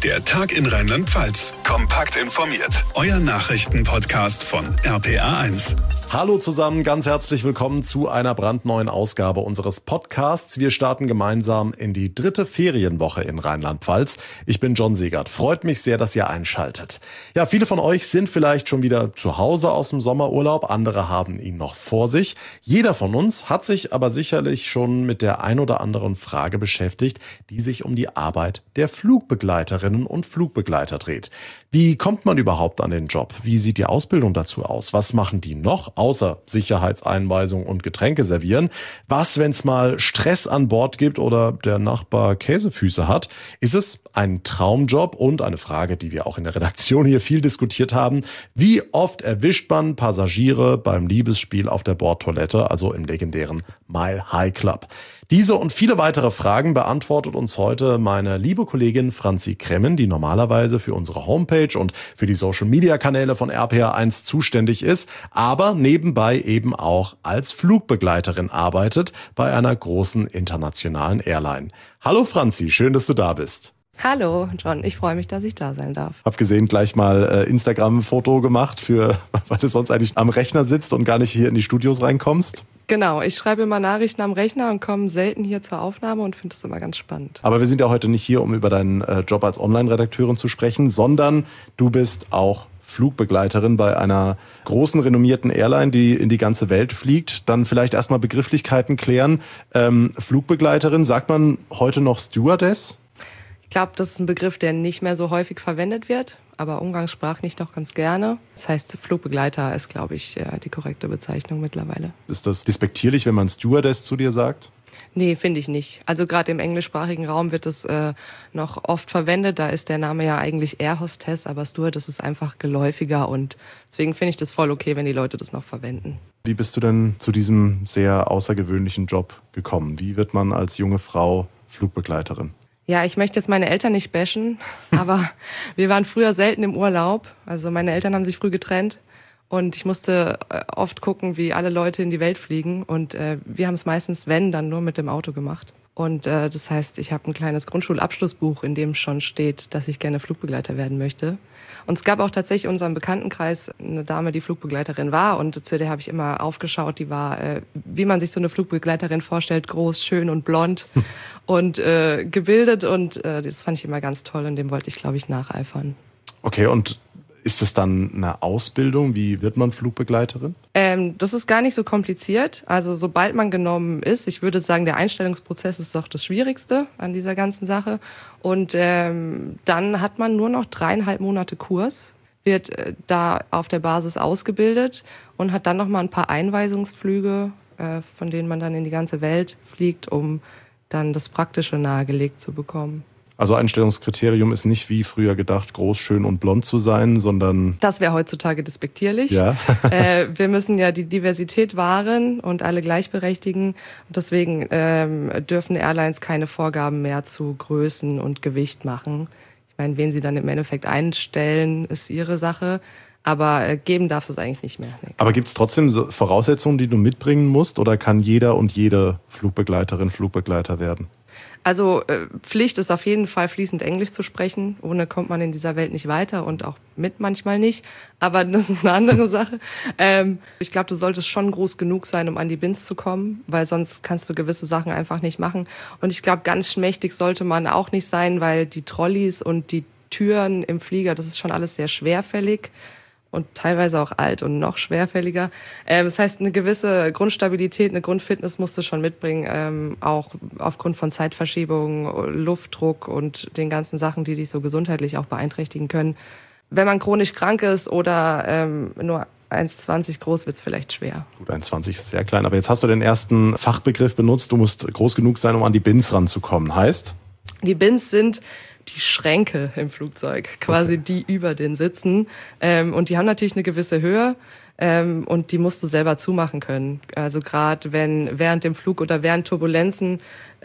Der Tag in Rheinland-Pfalz. Kompakt informiert. Euer Nachrichtenpodcast von RPR1. Hallo zusammen, ganz herzlich willkommen zu einer brandneuen Ausgabe unseres Podcasts. Wir starten gemeinsam in die 3. Ferienwoche in Rheinland-Pfalz. Ich bin John Segert. Freut mich sehr, dass ihr einschaltet. Ja, viele von euch sind vielleicht schon wieder zu Hause aus dem Sommerurlaub. Andere haben ihn noch vor sich. Jeder von uns hat sich aber sicherlich schon mit der ein oder anderen Frage beschäftigt, die sich um die Arbeit der Flugbegleiterinnen und Flugbegleiter dreht. Wie kommt man überhaupt an den Job? Wie sieht die Ausbildung dazu aus? Was machen die noch, außer Sicherheitseinweisung und Getränke servieren? Was, wenn es mal Stress an Bord gibt oder der Nachbar Käsefüße hat? Ist es ein Traumjob? Und eine Frage, die wir auch in der Redaktion hier viel diskutiert haben: Wie oft erwischt man Passagiere beim Liebesspiel auf der Bordtoilette, also im legendären Mile High Club? Diese und viele weitere Fragen beantwortet uns heute meine liebe Kollegin Franzi Kremmen, die normalerweise für unsere Homepage und für die Social-Media-Kanäle von RPR1 zuständig ist, aber nebenbei eben auch als Flugbegleiterin arbeitet bei einer großen internationalen Airline. Hallo Franzi, schön, dass du da bist. Hallo John, ich freue mich, dass ich da sein darf. Hab gesehen, gleich mal Instagram-Foto gemacht, weil du sonst eigentlich am Rechner sitzt und gar nicht hier in die Studios reinkommst. Genau, ich schreibe immer Nachrichten am Rechner und komme selten hier zur Aufnahme und finde das immer ganz spannend. Aber wir sind ja heute nicht hier, um über deinen Job als Online-Redakteurin zu sprechen, sondern du bist auch Flugbegleiterin bei einer großen, renommierten Airline, die in die ganze Welt fliegt. Dann vielleicht erstmal Begrifflichkeiten klären. Flugbegleiterin, sagt man heute noch Stewardess? Ich glaube, das ist ein Begriff, der nicht mehr so häufig verwendet wird, aber umgangssprachlich noch ganz gerne. Das heißt, Flugbegleiter ist, glaube ich, die korrekte Bezeichnung mittlerweile. Ist das despektierlich, wenn man Stewardess zu dir sagt? Nee, finde ich nicht. Also gerade im englischsprachigen Raum wird es noch oft verwendet. Da ist der Name ja eigentlich Air Hostess, aber Stewardess ist einfach geläufiger und deswegen finde ich das voll okay, wenn die Leute das noch verwenden. Wie bist du denn zu diesem sehr außergewöhnlichen Job gekommen? Wie wird man als junge Frau Flugbegleiterin? Ja, ich möchte jetzt meine Eltern nicht bashen, aber wir waren früher selten im Urlaub. Also meine Eltern haben sich früh getrennt und ich musste oft gucken, wie alle Leute in die Welt fliegen. Und wir haben es meistens, wenn, dann nur mit dem Auto gemacht. Und das heißt, ich habe ein kleines Grundschulabschlussbuch, in dem schon steht, dass ich gerne Flugbegleiter werden möchte. Und es gab auch tatsächlich in unserem Bekanntenkreis eine Dame, die Flugbegleiterin war. Und zu der habe ich immer aufgeschaut. Die war, wie man sich so eine Flugbegleiterin vorstellt, groß, schön und blond und gebildet. Und das fand ich immer ganz toll und dem wollte ich, glaube ich, nacheifern. Okay, und ist es dann eine Ausbildung? Wie wird man Flugbegleiterin? Das ist gar nicht so kompliziert. Also sobald man genommen ist, ich würde sagen, der Einstellungsprozess ist doch das Schwierigste an dieser ganzen Sache. Und dann hat man nur noch 3,5 Monate Kurs, wird da auf der Basis ausgebildet und hat dann noch mal ein paar Einweisungsflüge, von denen man dann in die ganze Welt fliegt, um dann das Praktische nahegelegt zu bekommen. Also Einstellungskriterium ist nicht wie früher gedacht, groß, schön und blond zu sein, sondern... Das wäre heutzutage despektierlich. Ja. Wir müssen ja die Diversität wahren und alle gleichberechtigen. Und deswegen dürfen Airlines keine Vorgaben mehr zu Größen und Gewicht machen. Ich meine, wen sie dann im Endeffekt einstellen, ist ihre Sache. Aber geben darfst du es eigentlich nicht mehr. Nee. Aber gibt es trotzdem so Voraussetzungen, die du mitbringen musst? Oder kann jeder und jede Flugbegleiterin Flugbegleiter werden? Also Pflicht ist auf jeden Fall fließend Englisch zu sprechen. Ohne kommt man in dieser Welt nicht weiter und auch mit manchmal nicht. Aber das ist eine andere Sache. Ich glaube, du solltest schon groß genug sein, um an die Bins zu kommen, weil sonst kannst du gewisse Sachen einfach nicht machen. Und ich glaube, ganz schmächtig sollte man auch nicht sein, weil die Trolleys und die Türen im Flieger, das ist schon alles sehr schwerfällig. Und teilweise auch alt und noch schwerfälliger. Das heißt, eine gewisse Grundstabilität, eine Grundfitness musst du schon mitbringen, auch aufgrund von Zeitverschiebungen, Luftdruck und den ganzen Sachen, die dich so gesundheitlich auch beeinträchtigen können. Wenn man chronisch krank ist oder nur 1,20 groß, wird's vielleicht schwer. Gut, 1,20 ist sehr klein, aber jetzt hast du den ersten Fachbegriff benutzt, du musst groß genug sein, um an die Bins ranzukommen. Heißt? Die Bins sind die Schränke im Flugzeug, quasi okay, die über den sitzen. Und die haben natürlich eine gewisse Höhe und die musst du selber zumachen können. Also gerade wenn während dem Flug oder während Turbulenzen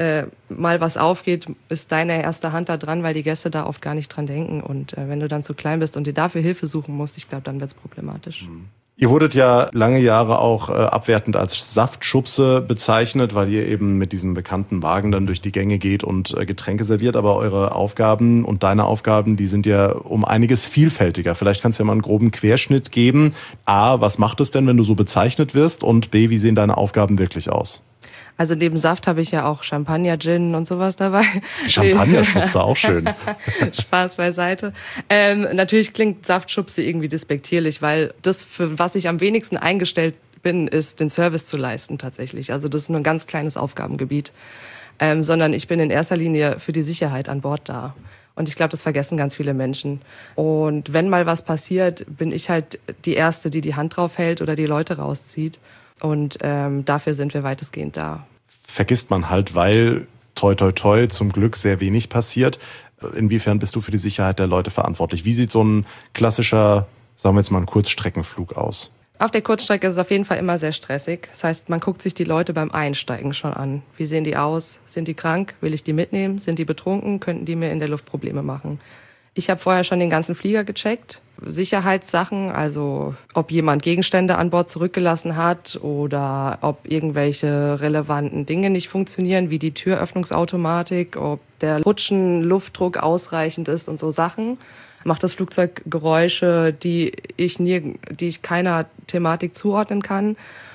mal was aufgeht, ist deine erste Hand da dran, weil die Gäste da oft gar nicht dran denken. Und wenn du dann zu klein bist und dir dafür Hilfe suchen musst, ich glaube, dann wird's problematisch. Ihr wurdet ja lange Jahre auch abwertend als Saftschubse bezeichnet, weil ihr eben mit diesem bekannten Wagen dann durch die Gänge geht und Getränke serviert. Aber eure Aufgaben und deine Aufgaben, die sind ja um einiges vielfältiger. Vielleicht kannst du ja mal einen groben Querschnitt geben. A, was macht es denn, wenn du so bezeichnet wirst? Und B, wie sehen deine Aufgaben wirklich aus? Also neben Saft habe ich ja auch Champagner, Gin und sowas dabei. Champagnerschubse, auch schön. Spaß beiseite. Natürlich klingt Saftschubse irgendwie despektierlich, weil das, für was ich am wenigsten eingestellt bin, ist, den Service zu leisten tatsächlich. Also das ist nur ein ganz kleines Aufgabengebiet. Sondern ich bin in erster Linie für die Sicherheit an Bord da. Und ich glaube, das vergessen ganz viele Menschen. Und wenn mal was passiert, bin ich halt die Erste, die die Hand drauf hält oder die Leute rauszieht. Und dafür sind wir weitestgehend da. Vergisst man halt, weil toi toi toi zum Glück sehr wenig passiert. Inwiefern bist du für die Sicherheit der Leute verantwortlich? Wie sieht so ein klassischer, sagen wir jetzt mal, ein Kurzstreckenflug aus? Auf der Kurzstrecke ist es auf jeden Fall immer sehr stressig. Das heißt, man guckt sich die Leute beim Einsteigen schon an. Wie sehen die aus? Sind die krank? Will ich die mitnehmen? Sind die betrunken? Könnten die mir in der Luft Probleme machen? Ich habe vorher schon den ganzen Flieger gecheckt. Sicherheitssachen, also ob jemand Gegenstände an Bord zurückgelassen hat oder ob irgendwelche relevanten Dinge nicht funktionieren, wie die Türöffnungsautomatik, ob der Rutschen-Luftdruck ausreichend ist und so Sachen. Macht das Flugzeug Geräusche, die ich keiner Thematik zuordnen kann.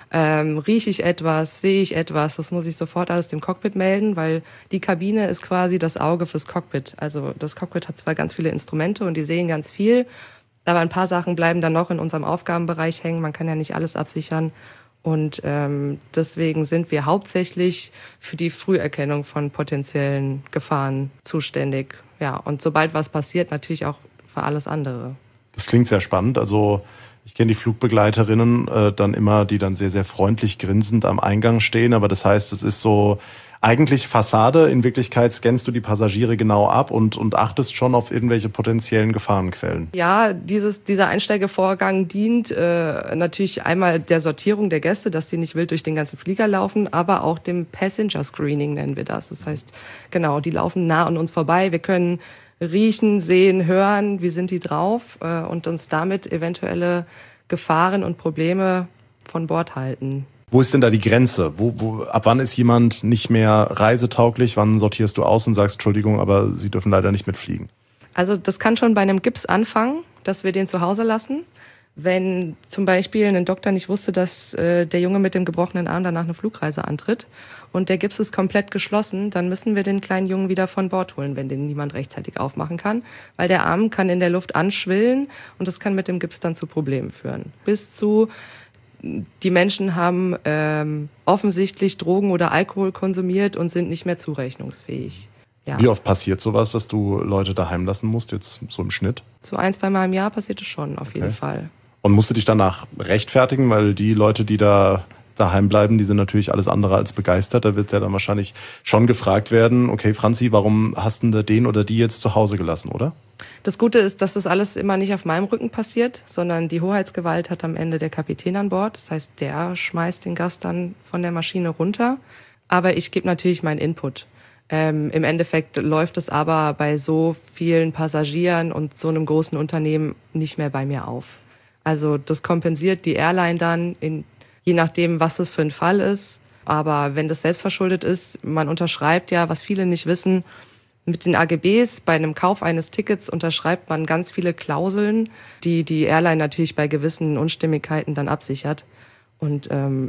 Rieche ich etwas, sehe ich etwas, das muss ich sofort alles dem Cockpit melden, weil die Kabine ist quasi das Auge fürs Cockpit. Also das Cockpit hat zwar ganz viele Instrumente und die sehen ganz viel, aber ein paar Sachen bleiben dann noch in unserem Aufgabenbereich hängen. Man kann ja nicht alles absichern. Und deswegen sind wir hauptsächlich für die Früherkennung von potenziellen Gefahren zuständig. Ja, und sobald was passiert, natürlich auch für alles andere. Das klingt sehr spannend. Also ich kenne die Flugbegleiterinnen dann immer, die dann sehr, sehr freundlich grinsend am Eingang stehen. Aber das heißt, es ist so eigentlich Fassade. In Wirklichkeit scannst du die Passagiere genau ab und achtest schon auf irgendwelche potenziellen Gefahrenquellen. Ja, dieser Einsteigevorgang dient natürlich einmal der Sortierung der Gäste, dass die nicht wild durch den ganzen Flieger laufen, aber auch dem Passenger Screening nennen wir das. Das heißt, genau, die laufen nah an uns vorbei. Wir können riechen, sehen, hören, wie sind die drauf und uns damit eventuelle Gefahren und Probleme von Bord halten. Wo ist denn da die Grenze? Ab wann ist jemand nicht mehr reisetauglich? Wann sortierst du aus und sagst, Entschuldigung, aber Sie dürfen leider nicht mitfliegen? Also das kann schon bei einem Gips anfangen, dass wir den zu Hause lassen. Wenn zum Beispiel ein Doktor nicht wusste, dass der Junge mit dem gebrochenen Arm danach eine Flugreise antritt und der Gips ist komplett geschlossen, dann müssen wir den kleinen Jungen wieder von Bord holen, wenn den niemand rechtzeitig aufmachen kann, weil der Arm kann in der Luft anschwillen und das kann mit dem Gips dann zu Problemen führen. Bis zu die Menschen haben offensichtlich Drogen oder Alkohol konsumiert und sind nicht mehr zurechnungsfähig. Ja. Wie oft passiert sowas, dass du Leute daheim lassen musst, jetzt so im Schnitt? So 1-2 Mal im Jahr passiert es schon, auf jeden Fall. Und musst du dich danach rechtfertigen, weil die Leute, die da daheim bleiben, die sind natürlich alles andere als begeistert. Da wird ja dann wahrscheinlich schon gefragt werden, okay, Franzi, warum hast du den oder die jetzt zu Hause gelassen, oder? Das Gute ist, dass das alles immer nicht auf meinem Rücken passiert, sondern die Hoheitsgewalt hat am Ende der Kapitän an Bord. Das heißt, der schmeißt den Gast dann von der Maschine runter. Aber ich gebe natürlich meinen Input. Im Endeffekt läuft es aber bei so vielen Passagieren und so einem großen Unternehmen nicht mehr bei mir auf. Also das kompensiert die Airline dann, je nachdem, was es für ein Fall ist. Aber wenn das selbstverschuldet ist, man unterschreibt ja, was viele nicht wissen, mit den AGBs bei einem Kauf eines Tickets unterschreibt man ganz viele Klauseln, die die Airline natürlich bei gewissen Unstimmigkeiten dann absichert. Und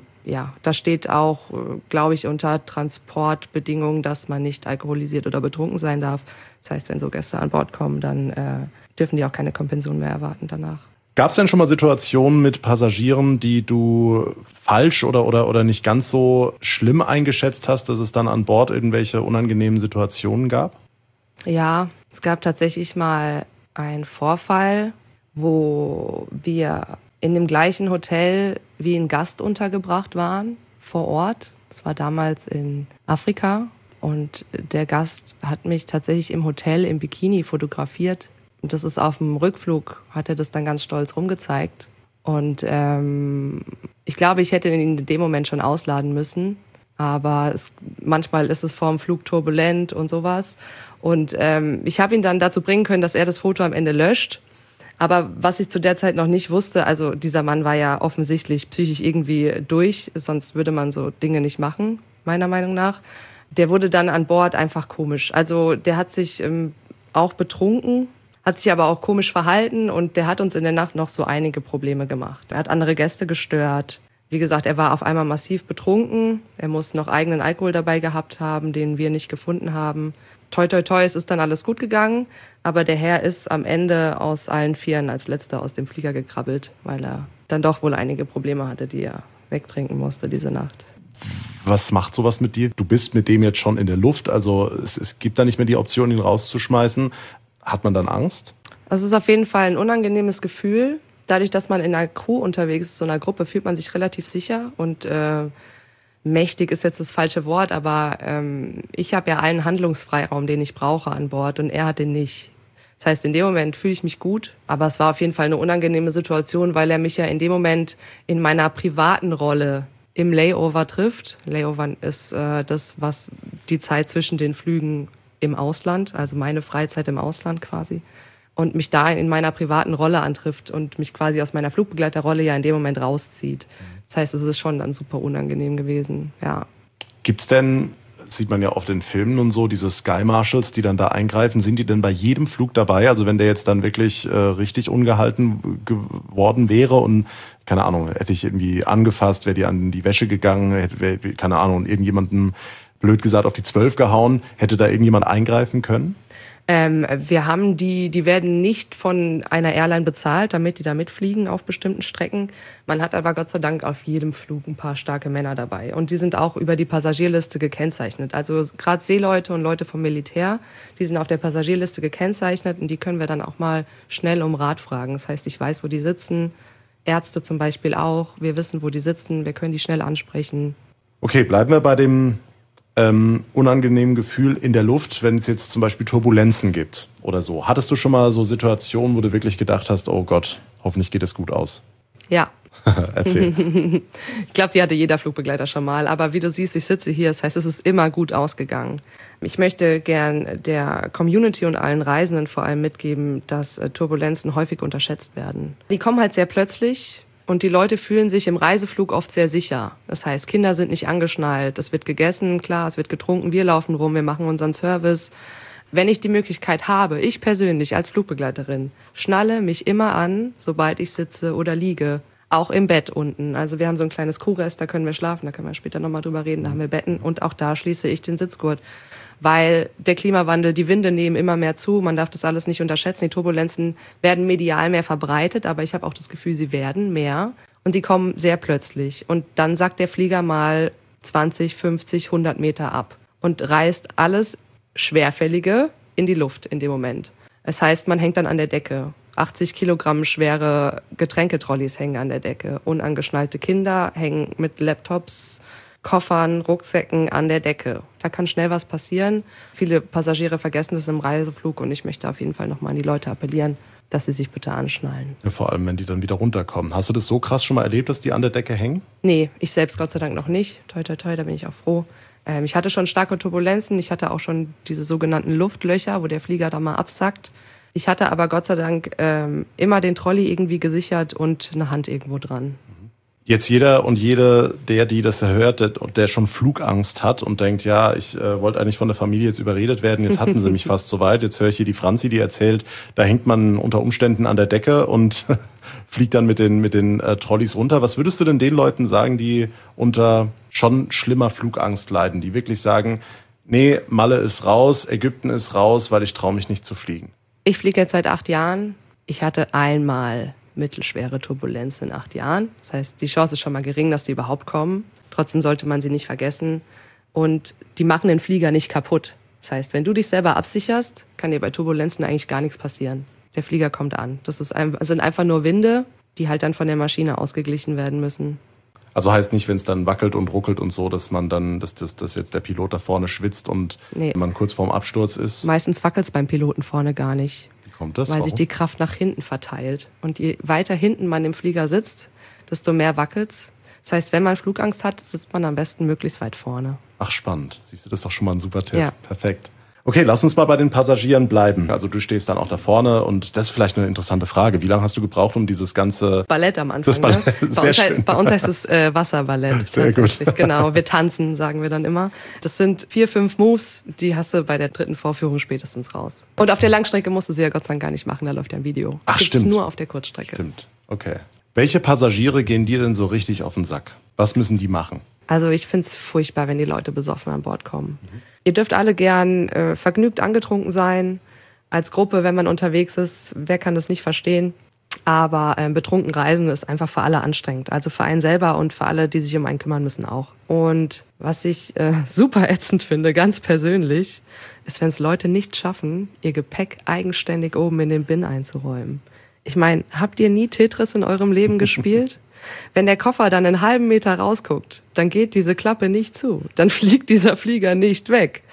da steht auch, glaube ich, unter Transportbedingungen, dass man nicht alkoholisiert oder betrunken sein darf. Das heißt, wenn so Gäste an Bord kommen, dann dürfen die auch keine Kompension mehr erwarten danach. Gab es denn schon mal Situationen mit Passagieren, die du falsch oder nicht ganz so schlimm eingeschätzt hast, dass es dann an Bord irgendwelche unangenehmen Situationen gab? Ja, es gab tatsächlich mal einen Vorfall, wo wir in dem gleichen Hotel wie ein Gast untergebracht waren, vor Ort. Das war damals in Afrika und der Gast hat mich tatsächlich im Hotel im Bikini fotografiert. Und das ist auf dem Rückflug, hat er das dann ganz stolz rumgezeigt. Und ich glaube, ich hätte ihn in dem Moment schon ausladen müssen. Aber manchmal ist es vor dem Flug turbulent und sowas. Und ich habe ihn dann dazu bringen können, dass er das Foto am Ende löscht. Aber was ich zu der Zeit noch nicht wusste, also dieser Mann war ja offensichtlich psychisch irgendwie durch, sonst würde man so Dinge nicht machen, meiner Meinung nach. Der wurde dann an Bord einfach komisch. Also der hat sich auch betrunken, hat sich aber auch komisch verhalten und der hat uns in der Nacht noch so einige Probleme gemacht. Er hat andere Gäste gestört. Wie gesagt, er war auf einmal massiv betrunken. Er muss noch eigenen Alkohol dabei gehabt haben, den wir nicht gefunden haben. Toi, toi, toi, es ist dann alles gut gegangen. Aber der Herr ist am Ende aus allen Vieren als Letzter aus dem Flieger gekrabbelt, weil er dann doch wohl einige Probleme hatte, die er wegtrinken musste diese Nacht. Was macht sowas mit dir? Du bist mit dem jetzt schon in der Luft, also es gibt da nicht mehr die Option, ihn rauszuschmeißen. Hat man dann Angst? Also es ist auf jeden Fall ein unangenehmes Gefühl. Dadurch, dass man in einer Crew unterwegs ist, so einer Gruppe, fühlt man sich relativ sicher und mächtig ist jetzt das falsche Wort, aber ich habe ja allen Handlungsfreiraum, den ich brauche an Bord und er hat den nicht. Das heißt, in dem Moment fühle ich mich gut, aber es war auf jeden Fall eine unangenehme Situation, weil er mich ja in dem Moment in meiner privaten Rolle im Layover trifft. Layover ist das, was die Zeit zwischen den Flügen im Ausland, also meine Freizeit im Ausland quasi, und mich da in meiner privaten Rolle antrifft und mich quasi aus meiner Flugbegleiterrolle ja in dem Moment rauszieht. Das heißt, es ist schon dann super unangenehm gewesen, ja. Gibt's denn, das sieht man ja oft in Filmen und so, diese Sky Marshals, die dann da eingreifen, sind die denn bei jedem Flug dabei? Also wenn der jetzt dann wirklich richtig ungehalten geworden wäre und, keine Ahnung, hätte ich irgendwie angefasst, wäre die an die Wäsche gegangen, hätte, keine Ahnung, irgendjemandem, blöd gesagt, auf die 12 gehauen, hätte da irgendjemand eingreifen können? Wir haben die werden nicht von einer Airline bezahlt, damit die da mitfliegen auf bestimmten Strecken. Man hat aber Gott sei Dank auf jedem Flug ein paar starke Männer dabei. Und die sind auch über die Passagierliste gekennzeichnet. Also gerade Seeleute und Leute vom Militär, die sind auf der Passagierliste gekennzeichnet und die können wir dann auch mal schnell um Rat fragen. Das heißt, ich weiß, wo die sitzen. Ärzte zum Beispiel auch. Wir wissen, wo die sitzen. Wir können die schnell ansprechen. Okay, bleiben wir bei dem unangenehmen Gefühl in der Luft, wenn es jetzt zum Beispiel Turbulenzen gibt oder so. Hattest du schon mal so Situationen, wo du wirklich gedacht hast, oh Gott, hoffentlich geht es gut aus? Ja. Erzähl. Ich glaube, die hatte jeder Flugbegleiter schon mal. Aber wie du siehst, ich sitze hier, das heißt, es ist immer gut ausgegangen. Ich möchte gern der Community und allen Reisenden vor allem mitgeben, dass Turbulenzen häufig unterschätzt werden. Die kommen halt sehr plötzlich. Und die Leute fühlen sich im Reiseflug oft sehr sicher. Das heißt, Kinder sind nicht angeschnallt, es wird gegessen, klar, es wird getrunken, wir laufen rum, wir machen unseren Service. Wenn ich die Möglichkeit habe, ich persönlich als Flugbegleiterin, schnalle mich immer an, sobald ich sitze oder liege. Auch im Bett unten. Also wir haben so ein kleines Kuhrest, da können wir schlafen, da können wir später nochmal drüber reden, da haben wir Betten und auch da schließe ich den Sitzgurt. Weil der Klimawandel, die Winde nehmen immer mehr zu, man darf das alles nicht unterschätzen. Die Turbulenzen werden medial mehr verbreitet, aber ich habe auch das Gefühl, sie werden mehr und die kommen sehr plötzlich. Und dann sagt der Flieger mal 20, 50, 100 Meter ab und reißt alles Schwerfällige in die Luft in dem Moment. Es heißt, man hängt dann an der Decke. 80 Kilogramm schwere Getränketrolleys hängen an der Decke. Unangeschnallte Kinder hängen mit Laptops, Koffern, Rucksäcken an der Decke. Da kann schnell was passieren. Viele Passagiere vergessen das im Reiseflug und ich möchte auf jeden Fall nochmal an die Leute appellieren, dass sie sich bitte anschnallen. Ja, vor allem, wenn die dann wieder runterkommen. Hast du das so krass schon mal erlebt, dass die an der Decke hängen? Nee, ich selbst Gott sei Dank noch nicht. Toi, toi, toi, da bin ich auch froh. Ich hatte schon starke Turbulenzen. Ich hatte auch schon diese sogenannten Luftlöcher, wo der Flieger da mal absackt. Ich hatte aber Gott sei Dank immer den Trolley irgendwie gesichert und eine Hand irgendwo dran. Jetzt jeder und jede, die das hört, der schon Flugangst hat und denkt, ja, ich wollte eigentlich von der Familie jetzt überredet werden, jetzt hatten sie mich fast so weit. Jetzt höre ich hier die Franzi, die erzählt, da hängt man unter Umständen an der Decke und fliegt dann mit den Trolleys runter. Was würdest du denn den Leuten sagen, die unter schon schlimmer Flugangst leiden, die wirklich sagen, nee, Malle ist raus, Ägypten ist raus, weil ich traue mich nicht zu fliegen? Ich fliege jetzt seit 8 Jahren. Ich hatte einmal mittelschwere Turbulenz in 8 Jahren. Das heißt, die Chance ist schon mal gering, dass die überhaupt kommen. Trotzdem sollte man sie nicht vergessen. Und die machen den Flieger nicht kaputt. Das heißt, wenn du dich selber absicherst, kann dir bei Turbulenzen eigentlich gar nichts passieren. Der Flieger kommt an. Das sind einfach nur Winde, die halt dann von der Maschine ausgeglichen werden müssen. Also heißt nicht, wenn es dann wackelt und ruckelt und so, dass man dann, dass jetzt der Pilot da vorne schwitzt und man kurz vorm Absturz ist? Meistens wackelt es beim Piloten vorne gar nicht. Kommt das? Weil Warum? sich die Kraft nach hinten verteilt. Und je weiter hinten man im Flieger sitzt, desto mehr wackelt's. Das heißt, wenn man Flugangst hat, sitzt man am besten möglichst weit vorne. Ach, spannend. Siehst du, das ist doch schon mal ein super Tipp. Ja. Perfekt. Okay, lass uns mal bei den Passagieren bleiben. Also du stehst dann auch da vorne und das ist vielleicht eine interessante Frage. Wie lange hast du gebraucht, um dieses ganze... Ballett am Anfang. Das Ballett, ne? sehr schön. Bei uns heißt es Wasserballett. Sehr gut. Genau, wir tanzen, sagen wir dann immer. Das sind 4, 5 Moves, die hast du bei der 3. Vorführung spätestens raus. Und auf der Langstrecke musst du sie ja Gott sei Dank gar nicht machen, da läuft ja ein Video. Ach, das stimmt. Nur auf der Kurzstrecke. Stimmt, okay. Welche Passagiere gehen dir denn so richtig auf den Sack? Was müssen die machen? Also ich find's furchtbar, wenn die Leute besoffen an Bord kommen. Ihr dürft alle gern vergnügt angetrunken sein. Als Gruppe, wenn man unterwegs ist, wer kann das nicht verstehen? Aber betrunken reisen ist einfach für alle anstrengend. Also für einen selber und für alle, die sich um einen kümmern müssen auch. Und was ich super ätzend finde, ganz persönlich, ist, wenn es Leute nicht schaffen, ihr Gepäck eigenständig oben in den Bin einzuräumen. Ich meine, habt ihr nie Tetris in eurem Leben gespielt? Wenn der Koffer dann einen halben Meter rausguckt, dann geht diese Klappe nicht zu. Dann fliegt dieser Flieger nicht weg.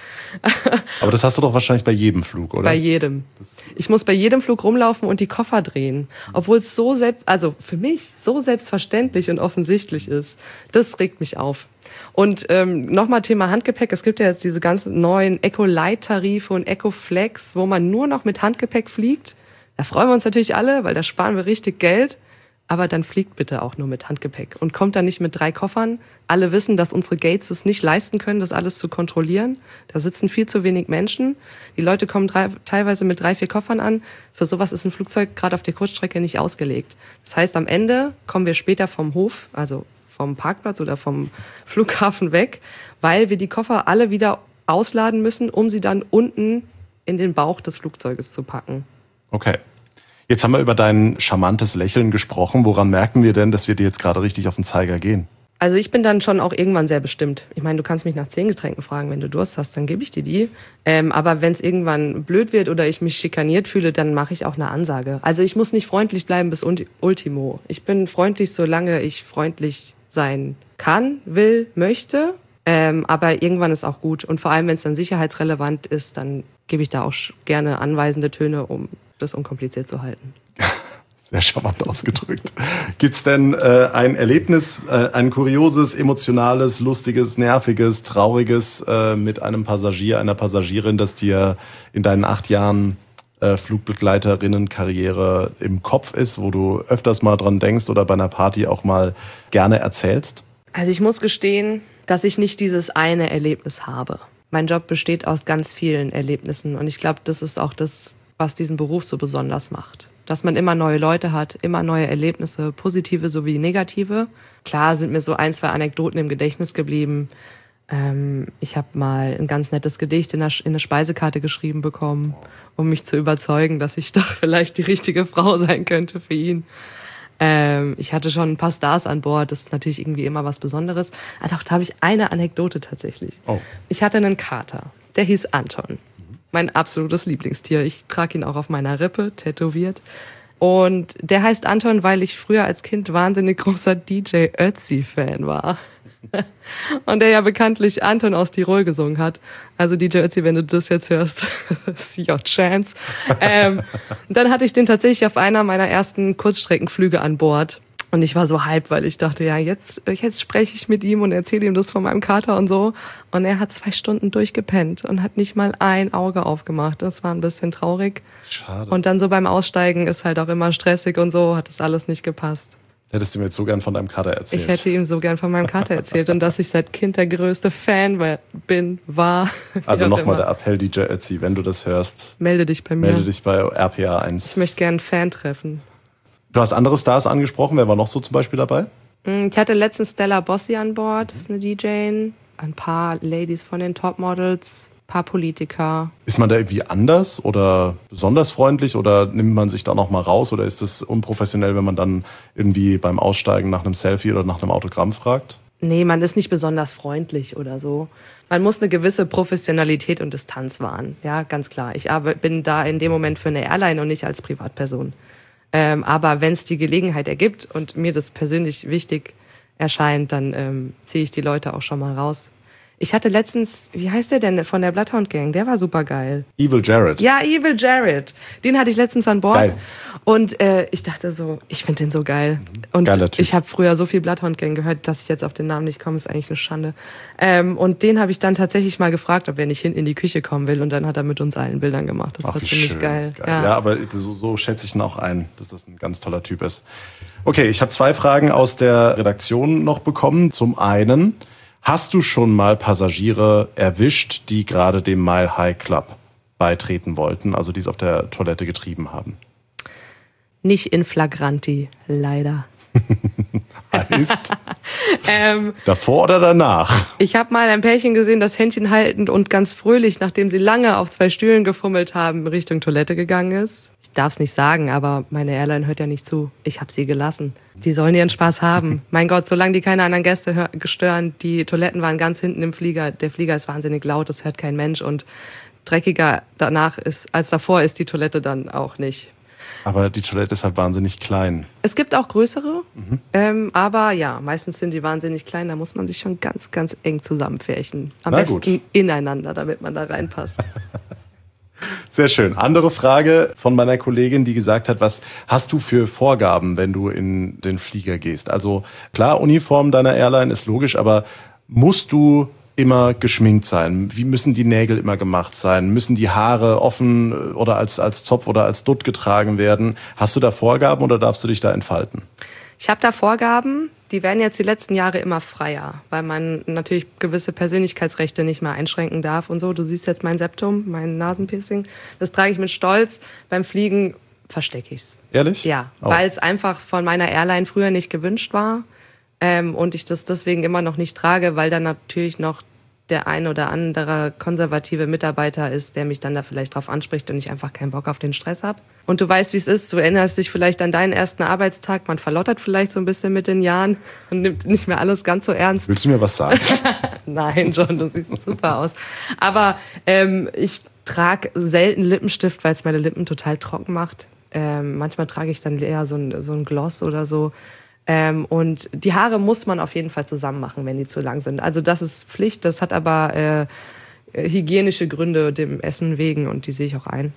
Aber das hast du doch wahrscheinlich bei jedem Flug, oder? Bei jedem. Ich muss bei jedem Flug rumlaufen und die Koffer drehen. Obwohl es also für mich so selbstverständlich und offensichtlich ist. Das regt mich auf. Und nochmal Thema Handgepäck. Es gibt ja jetzt diese ganzen neuen Eco-Light-Tarife und Eco-Flex, wo man nur noch mit Handgepäck fliegt. Da freuen wir uns natürlich alle, weil da sparen wir richtig Geld. Aber dann fliegt bitte auch nur mit Handgepäck und kommt dann nicht mit 3 Koffern. Alle wissen, dass unsere Gates es nicht leisten können, das alles zu kontrollieren. Da sitzen viel zu wenig Menschen. Die Leute kommen teilweise mit 3, 4 Koffern an. Für sowas ist ein Flugzeug gerade auf der Kurzstrecke nicht ausgelegt. Das heißt, am Ende kommen wir später vom Hof, also vom Parkplatz oder vom Flughafen weg, weil wir die Koffer alle wieder ausladen müssen, um sie dann unten in den Bauch des Flugzeuges zu packen. Okay. Jetzt haben wir über dein charmantes Lächeln gesprochen. Woran merken wir denn, dass wir dir jetzt gerade richtig auf den Zeiger gehen? Also ich bin dann schon auch irgendwann sehr bestimmt. Ich meine, du kannst mich nach 10 Getränken fragen, wenn du Durst hast, dann gebe ich dir die. Aber wenn es irgendwann blöd wird oder ich mich schikaniert fühle, dann mache ich auch eine Ansage. Also ich muss nicht freundlich bleiben bis Ultimo. Ich bin freundlich, solange ich freundlich sein kann, will, möchte. Aber irgendwann ist auch gut. Und vor allem, wenn es dann sicherheitsrelevant ist, dann gebe ich da auch gerne anweisende Töne, um das unkompliziert zu halten. Sehr charmant ausgedrückt. Gibt's denn ein Erlebnis, ein kurioses, emotionales, lustiges, nerviges, trauriges mit einem Passagier, einer Passagierin, das dir in deinen 8 Jahren Flugbegleiterinnen-Karriere im Kopf ist, wo du öfters mal dran denkst oder bei einer Party auch mal gerne erzählst? Also ich muss gestehen, dass ich nicht dieses eine Erlebnis habe. Mein Job besteht aus ganz vielen Erlebnissen und ich glaube, das ist auch das, was diesen Beruf so besonders macht. Dass man immer neue Leute hat, immer neue Erlebnisse, positive sowie negative. Klar sind mir so 1, 2 Anekdoten im Gedächtnis geblieben. Ich habe mal ein ganz nettes Gedicht in eine Speisekarte geschrieben bekommen, um mich zu überzeugen, dass ich doch vielleicht die richtige Frau sein könnte für ihn. Ich hatte schon ein paar Stars an Bord, das ist natürlich irgendwie immer was Besonderes. Aber doch, da habe ich eine Anekdote tatsächlich. Oh. Ich hatte einen Kater, der hieß Anton. Mein absolutes Lieblingstier. Ich trage ihn auch auf meiner Rippe, tätowiert. Und der heißt Anton, weil ich früher als Kind wahnsinnig großer DJ Ötzi-Fan war. Und der ja bekanntlich Anton aus Tirol gesungen hat. Also DJ Ötzi, wenn du das jetzt hörst, ist your chance. Dann hatte ich den tatsächlich auf einer meiner ersten Kurzstreckenflüge an Bord. Und ich war so hyped, weil ich dachte, ja, jetzt spreche ich mit ihm und erzähle ihm das von meinem Kater und so. Und er hat 2 Stunden durchgepennt und hat nicht mal ein Auge aufgemacht. Das war ein bisschen traurig. Schade. Und dann so beim Aussteigen ist halt auch immer stressig und so, hat das alles nicht gepasst. Hättest du mir jetzt so gern von deinem Kater erzählt. Ich hätte ihm so gern von meinem Kater erzählt und dass ich seit Kind der größte Fan war. Also nochmal der Appell, DJ Ötzi, wenn du das hörst. Melde dich bei mir. Melde dich bei RPA 1. Ich möchte gerne einen Fan treffen. Du hast andere Stars angesprochen. Wer war noch so zum Beispiel dabei? Ich hatte letztens Stella Bossi an Bord, das ist eine DJ, ein paar Ladies von den Topmodels, ein paar Politiker. Ist man da irgendwie anders oder besonders freundlich oder nimmt man sich da noch mal raus oder ist es unprofessionell, wenn man dann irgendwie beim Aussteigen nach einem Selfie oder nach einem Autogramm fragt? Nee, man ist nicht besonders freundlich oder so. Man muss eine gewisse Professionalität und Distanz wahren. Ja, ganz klar. Ich bin da in dem Moment für eine Airline und nicht als Privatperson. Aber wenn es die Gelegenheit ergibt und mir das persönlich wichtig erscheint, dann ziehe ich die Leute auch schon mal raus. Ich hatte letztens, wie heißt der denn von der Bloodhound Gang? Der war super geil. Evil Jared. Ja, Evil Jared. Den hatte ich letztens an Bord. Geil. Und ich dachte so, ich finde den so geil. Und Geiler Typ. ich habe früher so viel Bloodhound Gang gehört, dass ich jetzt auf den Namen nicht komme, ist eigentlich eine Schande. Und den habe ich dann tatsächlich mal gefragt, ob er nicht hinten in die Küche kommen will. Und dann hat er mit uns allen Bildern gemacht. Das war ziemlich geil. Ja, aber so schätze ich ihn auch ein, dass das ein ganz toller Typ ist. Okay, ich habe 2 Fragen aus der Redaktion noch bekommen. Zum einen, hast du schon mal Passagiere erwischt, die gerade dem Mile High Club beitreten wollten, also die es auf der Toilette getrieben haben? Nicht in flagranti, leider. Heißt, davor oder danach? Ich habe mal ein Pärchen gesehen, das Händchen haltend und ganz fröhlich, nachdem sie lange auf 2 Stühlen gefummelt haben, Richtung Toilette gegangen ist. Ich darf es nicht sagen, aber meine Airline hört ja nicht zu. Ich habe sie gelassen. Die sollen ihren Spaß haben. Mein Gott, solange die keine anderen Gäste stören. Die Toiletten waren ganz hinten im Flieger. Der Flieger ist wahnsinnig laut, das hört kein Mensch. Und dreckiger danach ist als davor ist die Toilette dann auch nicht. Aber die Toilette ist halt wahnsinnig klein. Es gibt auch größere, aber ja, meistens sind die wahnsinnig klein. Da muss man sich schon ganz, ganz eng zusammenpferchen. Am besten ineinander, damit man da reinpasst. Sehr schön. Andere Frage von meiner Kollegin, die gesagt hat, was hast du für Vorgaben, wenn du in den Flieger gehst? Also klar, Uniform deiner Airline ist logisch, aber musst du immer geschminkt sein? Wie müssen die Nägel immer gemacht sein? Müssen die Haare offen oder als Zopf oder als Dutt getragen werden? Hast du da Vorgaben oder darfst du dich da entfalten? Ich habe da Vorgaben, die werden jetzt die letzten Jahre immer freier, weil man natürlich gewisse Persönlichkeitsrechte nicht mehr einschränken darf und so. Du siehst jetzt mein Septum, mein Nasenpiercing, das trage ich mit Stolz. Beim Fliegen verstecke ich's. Ehrlich? Ja, weil es einfach von meiner Airline früher nicht gewünscht war und ich das deswegen immer noch nicht trage, weil dann natürlich noch der ein oder andere konservative Mitarbeiter ist, der mich dann da vielleicht drauf anspricht und ich einfach keinen Bock auf den Stress habe. Und du weißt, wie es ist. Du erinnerst dich vielleicht an deinen ersten Arbeitstag. Man verlottert vielleicht so ein bisschen mit den Jahren und nimmt nicht mehr alles ganz so ernst. Willst du mir was sagen? Nein, John, du siehst super aus. Aber ich trage selten Lippenstift, weil es meine Lippen total trocken macht. Manchmal trage ich dann eher so ein Gloss oder so. Und die Haare muss man auf jeden Fall zusammen machen, wenn die zu lang sind. Also das ist Pflicht, das hat aber hygienische Gründe dem Essen wegen und die sehe ich auch ein.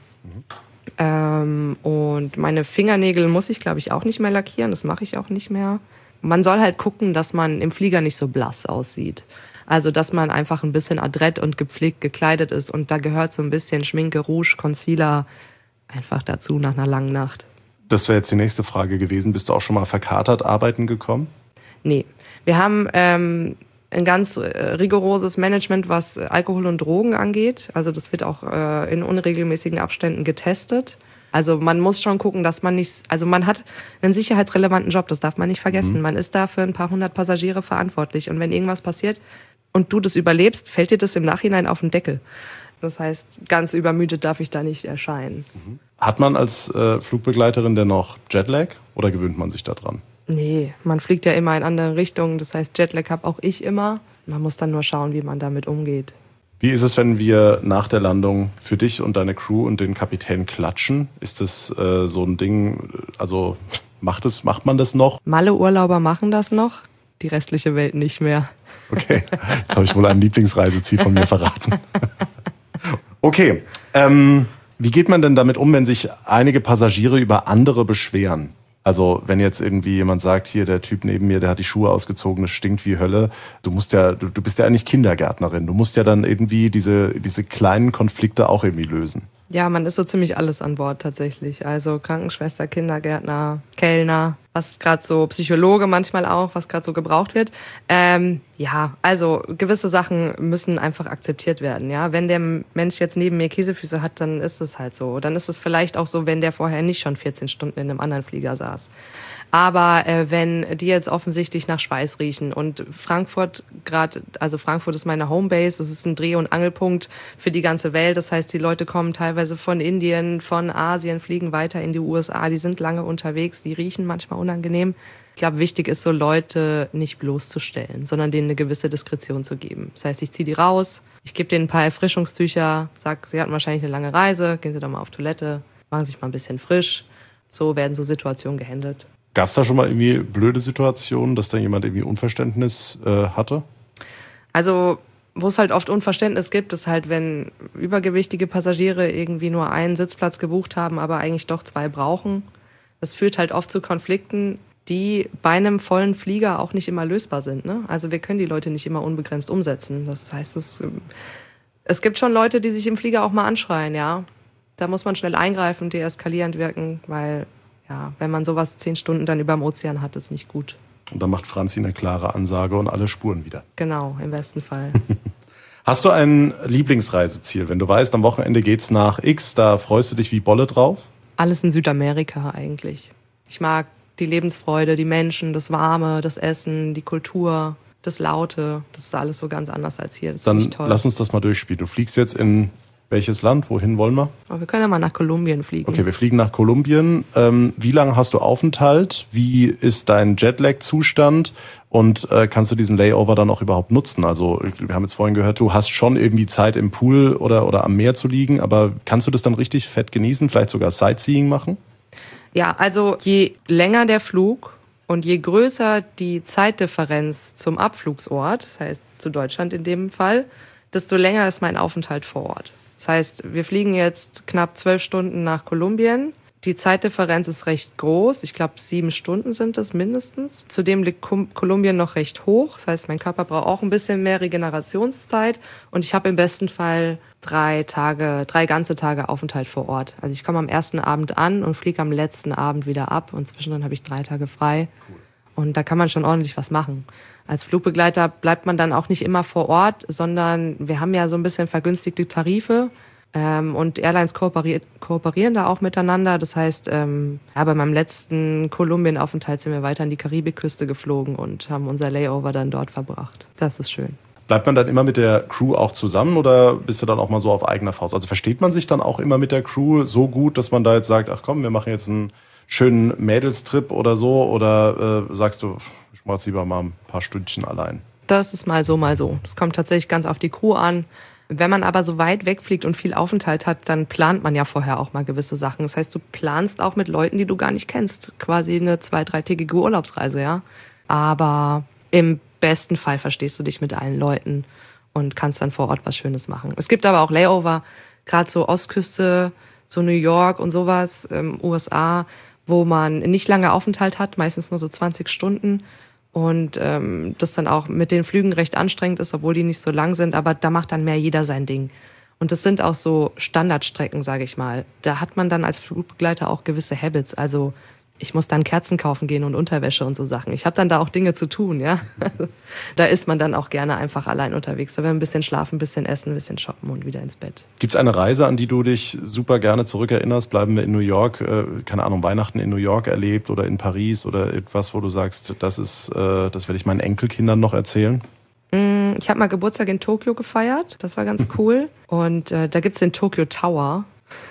Und meine Fingernägel muss ich, glaube ich, auch nicht mehr lackieren, das mache ich auch nicht mehr. Man soll halt gucken, dass man im Flieger nicht so blass aussieht. Also dass man einfach ein bisschen adrett und gepflegt gekleidet ist und da gehört so ein bisschen Schminke, Rouge, Concealer einfach dazu nach einer langen Nacht. Das wäre jetzt die nächste Frage gewesen. Bist du auch schon mal verkatert arbeiten gekommen? Nee. Wir haben ein ganz rigoroses Management, was Alkohol und Drogen angeht. Also das wird auch in unregelmäßigen Abständen getestet. Also man muss schon gucken, dass man nicht... Also man hat einen sicherheitsrelevanten Job, das darf man nicht vergessen. Man ist da für ein paar hundert Passagiere verantwortlich. Und wenn irgendwas passiert und du das überlebst, fällt dir das im Nachhinein auf den Deckel. Das heißt, ganz übermüdet darf ich da nicht erscheinen. Hat man als Flugbegleiterin denn noch Jetlag oder gewöhnt man sich da dran? Nee, man fliegt ja immer in andere Richtungen. Das heißt, Jetlag habe auch ich immer. Man muss dann nur schauen, wie man damit umgeht. Wie ist es, wenn wir nach der Landung für dich und deine Crew und den Kapitän klatschen? Ist das so ein Ding, also macht man das noch? Malle-Urlauber machen das noch, die restliche Welt nicht mehr. Okay, jetzt habe ich wohl ein Lieblingsreiseziel von mir verraten. Okay, wie geht man denn damit um, wenn sich einige Passagiere über andere beschweren? Also wenn jetzt irgendwie jemand sagt, hier der Typ neben mir, der hat die Schuhe ausgezogen, das stinkt wie Hölle. Du bist ja eigentlich Kindergärtnerin. Du musst ja dann irgendwie diese kleinen Konflikte auch irgendwie lösen. Ja, man ist so ziemlich alles an Bord tatsächlich. Also Krankenschwester, Kindergärtner, Kellner, was gerade so Psychologe manchmal auch, was gerade so gebraucht wird. Ja, also gewisse Sachen müssen einfach akzeptiert werden. Ja, wenn der Mensch jetzt neben mir Käsefüße hat, dann ist es halt so. Dann ist es vielleicht auch so, wenn der vorher nicht schon 14 Stunden in einem anderen Flieger saß. Aber wenn die jetzt offensichtlich nach Schweiß riechen und Frankfurt Frankfurt ist meine Homebase, das ist ein Dreh- und Angelpunkt für die ganze Welt. Das heißt, die Leute kommen teilweise von Indien, von Asien, fliegen weiter in die USA, die sind lange unterwegs, die riechen manchmal unangenehm. Ich glaube, wichtig ist so, Leute nicht bloßzustellen, sondern denen eine gewisse Diskretion zu geben. Das heißt, ich ziehe die raus, ich gebe denen ein paar Erfrischungstücher, sag, sie hatten wahrscheinlich eine lange Reise, gehen Sie doch mal auf Toilette, machen sich mal ein bisschen frisch. So werden so Situationen gehandelt. Gab es da schon mal irgendwie blöde Situationen, dass da jemand irgendwie Unverständnis hatte? Also Wo es halt oft Unverständnis gibt, ist halt, wenn übergewichtige Passagiere irgendwie nur einen Sitzplatz gebucht haben, aber eigentlich doch 2 brauchen. Das führt halt oft zu Konflikten, die bei einem vollen Flieger auch nicht immer lösbar sind, ne? Also wir können die Leute nicht immer unbegrenzt umsetzen. Das heißt, es gibt schon Leute, die sich im Flieger auch mal anschreien, ja. Da muss man schnell eingreifen, deeskalierend wirken, weil, ja, wenn man sowas 10 Stunden dann überm Ozean hat, ist nicht gut. Und dann macht Franzi eine klare Ansage und alle spuren wieder. Genau, im besten Fall. Hast du ein Lieblingsreiseziel? Wenn du weißt, am Wochenende geht's nach X, da freust du dich wie Bolle drauf? Alles in Südamerika eigentlich. Ich mag die Lebensfreude, die Menschen, das Warme, das Essen, die Kultur, das Laute. Das ist alles so ganz anders als hier. Das finde ich toll. Dann lass uns das mal durchspielen. Du fliegst jetzt in welches Land? Wohin wollen wir? Aber wir können ja mal nach Kolumbien fliegen. Okay, wir fliegen nach Kolumbien. Wie lange hast du Aufenthalt? Wie ist dein Jetlag-Zustand? Und kannst du diesen Layover dann auch überhaupt nutzen? Also wir haben jetzt vorhin gehört, du hast schon irgendwie Zeit im Pool oder am Meer zu liegen, aber kannst du das dann richtig fett genießen? Vielleicht sogar Sightseeing machen? Ja, also je länger der Flug und je größer die Zeitdifferenz zum Abflugsort, das heißt zu Deutschland in dem Fall, desto länger ist mein Aufenthalt vor Ort. Das heißt, wir fliegen jetzt knapp 12 Stunden nach Kolumbien. Die Zeitdifferenz ist recht groß. Ich glaube, 7 Stunden sind es mindestens. Zudem liegt Kolumbien noch recht hoch. Das heißt, mein Körper braucht auch ein bisschen mehr Regenerationszeit. Und ich habe im besten Fall 3 ganze Tage Aufenthalt vor Ort. Also ich komme am ersten Abend an und fliege am letzten Abend wieder ab. Und zwischendrin habe ich 3 Tage frei. Cool. Und da kann man schon ordentlich was machen. Als Flugbegleiter bleibt man dann auch nicht immer vor Ort, sondern wir haben ja so ein bisschen vergünstigte Tarife. Und Airlines kooperieren da auch miteinander. Das heißt, bei meinem letzten Kolumbien-Aufenthalt sind wir weiter an die Karibikküste geflogen und haben unser Layover dann dort verbracht. Das ist schön. Bleibt man dann immer mit der Crew auch zusammen oder bist du dann auch mal so auf eigener Faust? Also versteht man sich dann auch immer mit der Crew so gut, dass man da jetzt sagt, ach komm, wir machen jetzt einen schönen Mädelstrip oder so? Oder sagst du, ich mach jetzt lieber mal ein paar Stündchen allein? Das ist mal so, mal so. Das kommt tatsächlich ganz auf die Crew an. Wenn man aber so weit wegfliegt und viel Aufenthalt hat, dann plant man ja vorher auch mal gewisse Sachen. Das heißt, du planst auch mit Leuten, die du gar nicht kennst. Quasi eine 2-3-tägige Urlaubsreise, ja. Aber im besten Fall verstehst du dich mit allen Leuten und kannst dann vor Ort was Schönes machen. Es gibt aber auch Layover, gerade so Ostküste, so New York und sowas, USA, wo man nicht lange Aufenthalt hat, meistens nur so 20 Stunden. Und das dann auch mit den Flügen recht anstrengend ist, obwohl die nicht so lang sind. Aber da macht dann mehr jeder sein Ding. Und das sind auch so Standardstrecken, sage ich mal. Da hat man dann als Flugbegleiter auch gewisse Habits. Also ich muss dann Kerzen kaufen gehen und Unterwäsche und so Sachen. Ich habe dann da auch Dinge zu tun, ja. Da ist man dann auch gerne einfach allein unterwegs. Da werden ein bisschen schlafen, ein bisschen essen, ein bisschen shoppen und wieder ins Bett. Gibt es eine Reise, an die du dich super gerne zurückerinnerst? Bleiben wir in New York, keine Ahnung, Weihnachten in New York erlebt oder in Paris oder etwas, wo du sagst, das werde ich meinen Enkelkindern noch erzählen? Ich habe mal Geburtstag in Tokio gefeiert. Das war ganz cool. Und da gibt's den Tokyo Tower.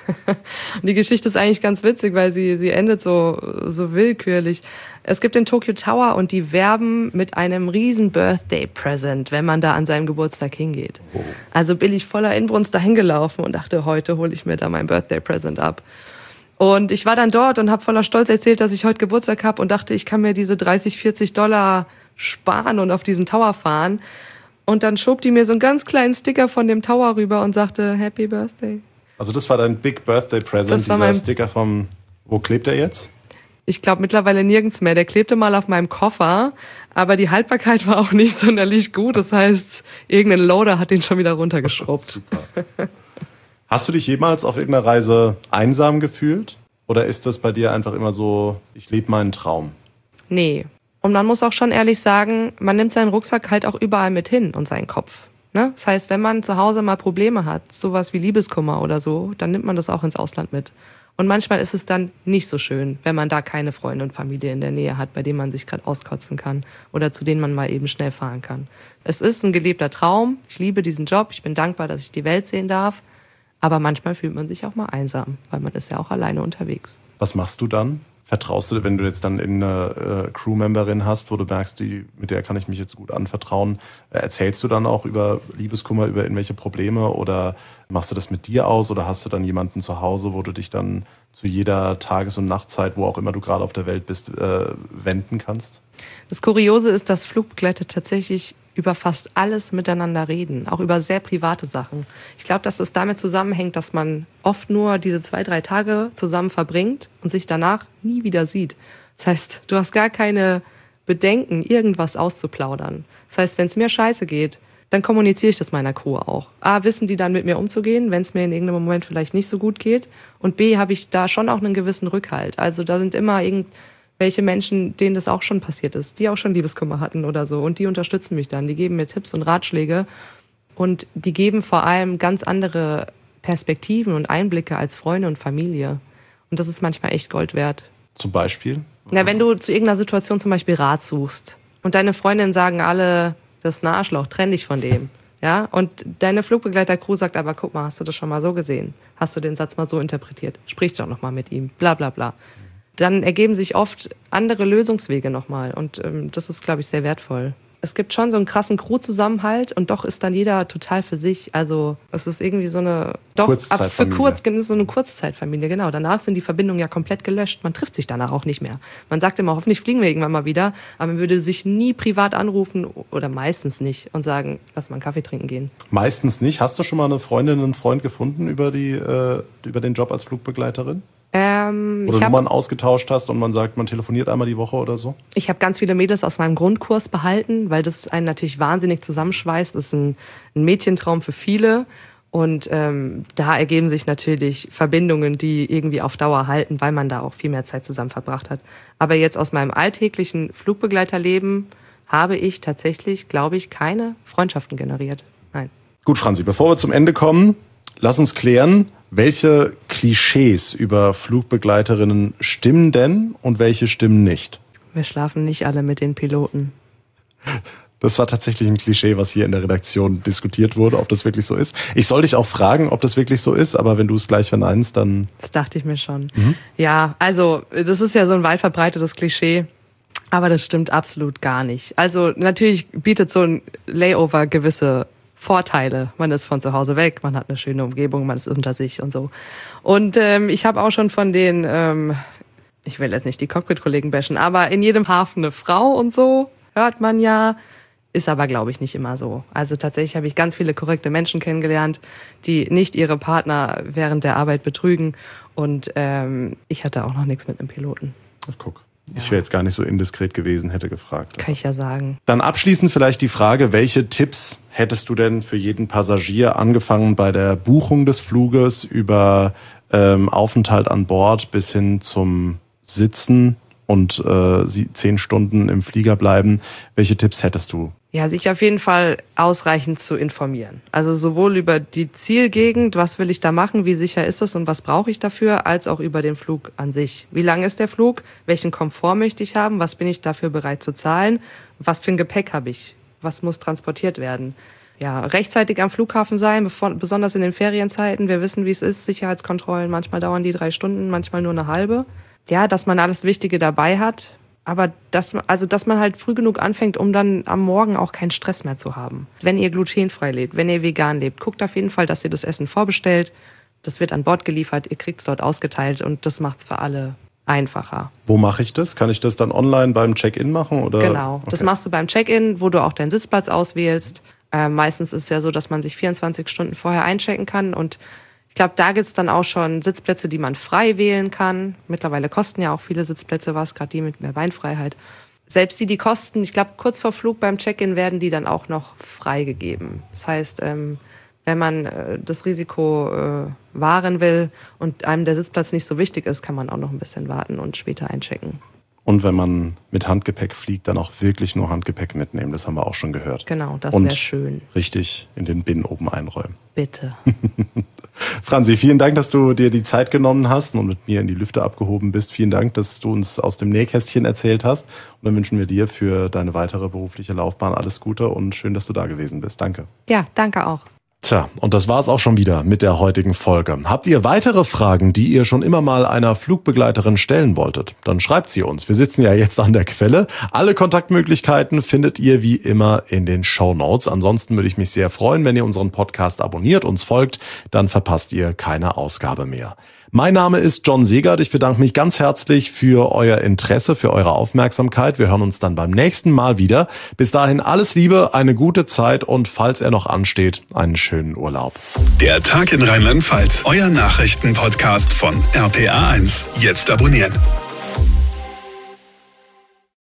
Die Geschichte ist eigentlich ganz witzig, weil sie endet so willkürlich. Es gibt den Tokyo Tower und die werben mit einem riesen Birthday Present, wenn man da an seinem Geburtstag hingeht. Oh. Also bin ich voller Inbrunst dahin gelaufen und dachte, heute hole ich mir da mein Birthday Present ab. Und ich war dann dort und habe voller Stolz erzählt, dass ich heute Geburtstag habe und dachte, ich kann mir diese $30-40 sparen und auf diesen Tower fahren. Und dann schob die mir so einen ganz kleinen Sticker von dem Tower rüber und sagte, Happy Birthday. Also das war dein Big Birthday Present, dieser Sticker vom, wo klebt der jetzt? Ich glaube mittlerweile nirgends mehr. Der klebte mal auf meinem Koffer, aber die Haltbarkeit war auch nicht sonderlich gut. Das heißt, irgendein Loader hat den schon wieder runtergeschrubbt. Super. Hast du dich jemals auf irgendeiner Reise einsam gefühlt? Oder ist das bei dir einfach immer so, ich lebe meinen Traum? Nee. Und man muss auch schon ehrlich sagen, man nimmt seinen Rucksack halt auch überall mit hin und seinen Kopf. Ne? Das heißt, wenn man zu Hause mal Probleme hat, sowas wie Liebeskummer oder so, dann nimmt man das auch ins Ausland mit. Und manchmal ist es dann nicht so schön, wenn man da keine Freunde und Familie in der Nähe hat, bei denen man sich gerade auskotzen kann oder zu denen man mal eben schnell fahren kann. Es ist ein gelebter Traum. Ich liebe diesen Job. Ich bin dankbar, dass ich die Welt sehen darf. Aber manchmal fühlt man sich auch mal einsam, weil man ist ja auch alleine unterwegs. Was machst du dann? Vertraust du, wenn du jetzt dann eine Crewmemberin hast, wo du merkst, mit der kann ich mich jetzt gut anvertrauen, erzählst du dann auch über Liebeskummer, über irgendwelche Probleme oder machst du das mit dir aus oder hast du dann jemanden zu Hause, wo du dich dann zu jeder Tages- und Nachtzeit, wo auch immer du gerade auf der Welt bist, wenden kannst? Das Kuriose ist, dass Flugbegleiter tatsächlich über fast alles miteinander reden, auch über sehr private Sachen. Ich glaube, dass es damit zusammenhängt, dass man oft nur diese 2-3 Tage zusammen verbringt und sich danach nie wieder sieht. Das heißt, du hast gar keine Bedenken, irgendwas auszuplaudern. Das heißt, wenn es mir scheiße geht, dann kommuniziere ich das meiner Crew auch. A, wissen die dann mit mir umzugehen, wenn es mir in irgendeinem Moment vielleicht nicht so gut geht. Und B, habe ich da schon auch einen gewissen Rückhalt. Also da sind immer irgendwelche Menschen, denen das auch schon passiert ist, die auch schon Liebeskummer hatten oder so. Und die unterstützen mich dann, die geben mir Tipps und Ratschläge. Und die geben vor allem ganz andere Perspektiven und Einblicke als Freunde und Familie. Und das ist manchmal echt Gold wert. Zum Beispiel? Na, wenn du zu irgendeiner Situation zum Beispiel Rat suchst und deine Freundinnen sagen alle, das ist ein Arschloch, trenn dich von dem. Ja? Und deine Flugbegleiter-Crew sagt aber, guck mal, hast du das schon mal so gesehen? Hast du den Satz mal so interpretiert? Sprich doch noch mal mit ihm, bla bla bla. Dann ergeben sich oft andere Lösungswege nochmal und das ist, glaube ich, sehr wertvoll. Es gibt schon so einen krassen Crew-Zusammenhalt und doch ist dann jeder total für sich. Also es ist irgendwie so eine so eine Kurzzeitfamilie, genau. Danach sind die Verbindungen ja komplett gelöscht. Man trifft sich danach auch nicht mehr. Man sagt immer, hoffentlich fliegen wir irgendwann mal wieder, aber man würde sich nie privat anrufen oder meistens nicht und sagen, lass mal einen Kaffee trinken gehen. Meistens nicht. Hast du schon mal eine Freundin, einen Freund gefunden über den Job als Flugbegleiterin? Oder Nummern ausgetauscht hast und man sagt, man telefoniert einmal die Woche oder so? Ich habe ganz viele Mädels aus meinem Grundkurs behalten, weil das einen natürlich wahnsinnig zusammenschweißt. Das ist ein Mädchentraum für viele. Und da ergeben sich natürlich Verbindungen, die irgendwie auf Dauer halten, weil man da auch viel mehr Zeit zusammen verbracht hat. Aber jetzt aus meinem alltäglichen Flugbegleiterleben habe ich tatsächlich, glaube ich, keine Freundschaften generiert. Nein. Gut, Franzi, bevor wir zum Ende kommen, lass uns klären, welche Klischees über Flugbegleiterinnen stimmen denn und welche stimmen nicht? Wir schlafen nicht alle mit den Piloten. Das war tatsächlich ein Klischee, was hier in der Redaktion diskutiert wurde, ob das wirklich so ist. Ich soll dich auch fragen, ob das wirklich so ist, aber wenn du es gleich verneinst, dann... Das dachte ich mir schon. Ja, also das ist ja so ein weit verbreitetes Klischee, aber das stimmt absolut gar nicht. Also natürlich bietet so ein Layover gewisse Vorteile. Man ist von zu Hause weg, man hat eine schöne Umgebung, man ist unter sich und so. Und ich habe auch schon von den, ich will jetzt nicht die Cockpit-Kollegen bashen, aber in jedem Hafen eine Frau und so, hört man ja. Ist aber, glaube ich, nicht immer so. Also tatsächlich habe ich ganz viele korrekte Menschen kennengelernt, die nicht ihre Partner während der Arbeit betrügen. Und ich hatte auch noch nichts mit einem Piloten. Ach, guck. Ich wäre jetzt gar nicht so indiskret gewesen, hätte gefragt. Kann ich ja sagen. Dann abschließend vielleicht die Frage, welche Tipps hättest du denn für jeden Passagier, angefangen bei der Buchung des Fluges, über Aufenthalt an Bord bis hin zum Sitzen und 10 Stunden im Flieger bleiben. Welche Tipps hättest du? Ja, sich auf jeden Fall ausreichend zu informieren. Also sowohl über die Zielgegend, was will ich da machen, wie sicher ist es und was brauche ich dafür, als auch über den Flug an sich. Wie lang ist der Flug? Welchen Komfort möchte ich haben? Was bin ich dafür bereit zu zahlen? Was für ein Gepäck habe ich? Was muss transportiert werden? Ja, rechtzeitig am Flughafen sein, besonders in den Ferienzeiten. Wir wissen, wie es ist. Sicherheitskontrollen, manchmal dauern die 3 Stunden, manchmal nur eine halbe. Ja, dass man alles Wichtige dabei hat. Aber dass man halt früh genug anfängt, um dann am Morgen auch keinen Stress mehr zu haben. Wenn ihr glutenfrei lebt, wenn ihr vegan lebt, guckt auf jeden Fall, dass ihr das Essen vorbestellt. Das wird an Bord geliefert, ihr kriegt es dort ausgeteilt und das macht's für alle einfacher. Wo mache ich das? Kann ich das dann online beim Check-in machen? Oder? Genau, okay. Das machst du beim Check-in, wo du auch deinen Sitzplatz auswählst. Meistens ist es ja so, dass man sich 24 Stunden vorher einchecken kann und ich glaube, da gibt's dann auch schon Sitzplätze, die man frei wählen kann. Mittlerweile kosten ja auch viele Sitzplätze was, gerade die mit mehr Beinfreiheit. Selbst die kosten, ich glaube, kurz vor Flug beim Check-in werden die dann auch noch freigegeben. Das heißt, wenn man das Risiko wahren will und einem der Sitzplatz nicht so wichtig ist, kann man auch noch ein bisschen warten und später einchecken. Und wenn man mit Handgepäck fliegt, dann auch wirklich nur Handgepäck mitnehmen. Das haben wir auch schon gehört. Genau, das wäre schön. Richtig in den Bin oben einräumen. Bitte. Franzi, vielen Dank, dass du dir die Zeit genommen hast und mit mir in die Lüfte abgehoben bist. Vielen Dank, dass du uns aus dem Nähkästchen erzählt hast. Und dann wünschen wir dir für deine weitere berufliche Laufbahn alles Gute und schön, dass du da gewesen bist. Danke. Ja, danke auch. Tja, und das war's auch schon wieder mit der heutigen Folge. Habt ihr weitere Fragen, die ihr schon immer mal einer Flugbegleiterin stellen wolltet? Dann schreibt sie uns. Wir sitzen ja jetzt an der Quelle. Alle Kontaktmöglichkeiten findet ihr wie immer in den Shownotes. Ansonsten würde ich mich sehr freuen, wenn ihr unseren Podcast abonniert, uns folgt. Dann verpasst ihr keine Ausgabe mehr. Mein Name ist John Segert. Ich bedanke mich ganz herzlich für euer Interesse, für eure Aufmerksamkeit. Wir hören uns dann beim nächsten Mal wieder. Bis dahin alles Liebe, eine gute Zeit und falls er noch ansteht, einen schönen Urlaub. Der Tag in Rheinland-Pfalz, euer Nachrichtenpodcast von RPA1. Jetzt abonnieren.